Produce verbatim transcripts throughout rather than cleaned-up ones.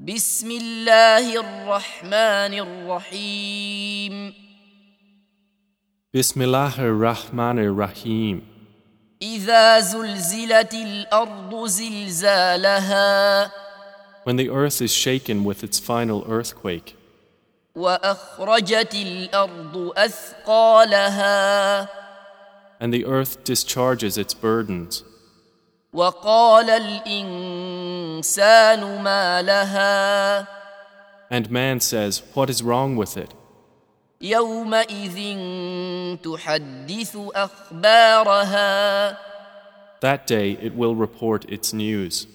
بسم الله الرحمن الرحيم Bismillahir Rahmanir Rahim. إذا زلزلت الأرض زلزالها When the earth is shaken with its final earthquake, وأخرجت الأرض أثقالها and the earth discharges its burdens, وقال الإنسان ما لها and man says, "What is wrong with it?" يومئذ تحدث أخبارها That day it will report its news,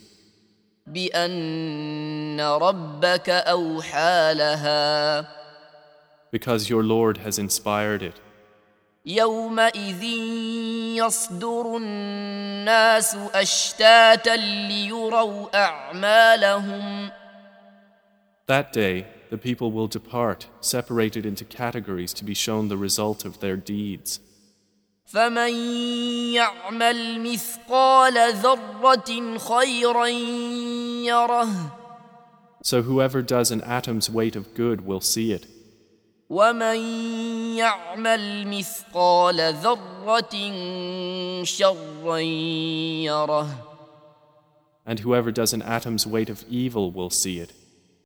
بأن ربك أوحى لها because your Lord has inspired it. يومئذ يصدر الناس أشتاتا ليروا أعمالهم That day the people will depart, separated into categories to be shown the result of their deeds. فمن يعمل مثقال ذرة خيرا يره So whoever does an atom's weight of good will see it, ومن يعمل مثقال ذرة شرا يره and whoever does an atom's weight of evil will see it.